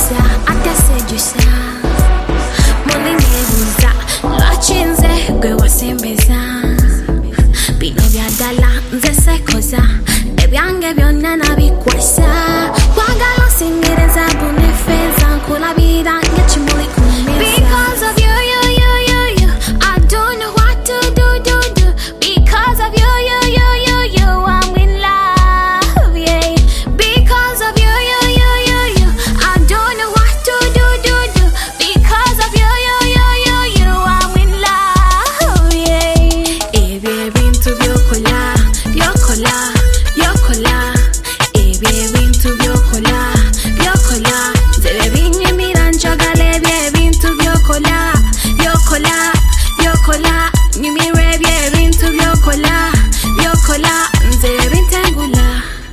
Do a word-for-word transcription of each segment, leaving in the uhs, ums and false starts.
gusa atasejusa Muli nebuza Lwachinze gwe wasembeza Bino byadala nze sekoza Ebyange byonna nabikwasa Kwagala singereza bunefeza Nkulabira ng'ekimuli ku meza Because of you, you, you, you, you I don't know what to do, do, do Because of you, you, you, you, you I'm in love, yeah Because of you, you, you, you, you I don't know what to do, do, do Because of you, you, you, you, you I'm in love, yeah Ebyo ebintu byokola, byokola, byokola Ebyo ebintu byokola, byokola Nze binyumira njagala ebyo ebintu byokola, byokola, byokola Nyumira ebyo ebintu byokola, byokola Nze bintengula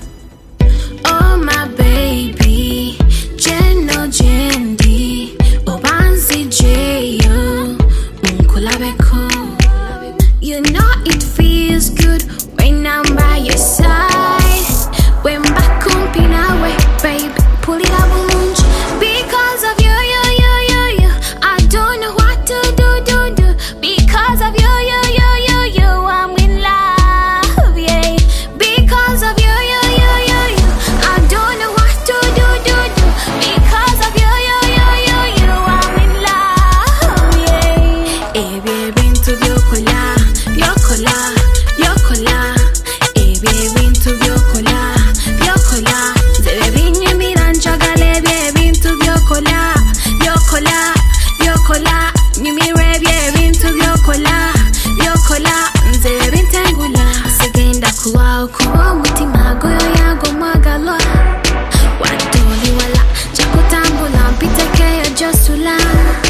Oh my baby, Jeno Jendi Obanzi Jeyo, unkulabeko You know it feels good when I'm by your side When back kumpi nawe, baby, pull it up lunch Because of you, you, you, you, you I don't know what to do, do, do Because of you, you, you, you, you I'm in love, yeah Because of you, you, you, you, you I don't know what to do, do, do Because of you, you, you, you, you I'm in love, yeah Ebyo ebintu byokola, byokola, byokola Ebyo ebintu byokola, byokola Nze binyumira njagala ebyo ebintu byokola, byokola, byokola Nyumira ebyo ebintu byokola, byokola Nze bintengula Sigenda kulwawo kuba omutima goyo yago mwagalwa Wadoli wala Jakutambula mpitekeyo josula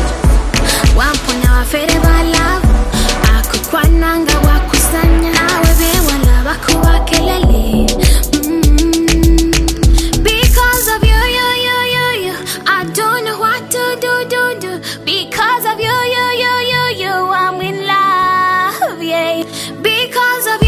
Wamponya wafere balavu Akukwananga wakusanya Nawe bewala bakuba kelele mm. Because of you, you, you, you, you I don't know what to do, do, do Because of you, you, you, you, you I'm in love, yeah Because of you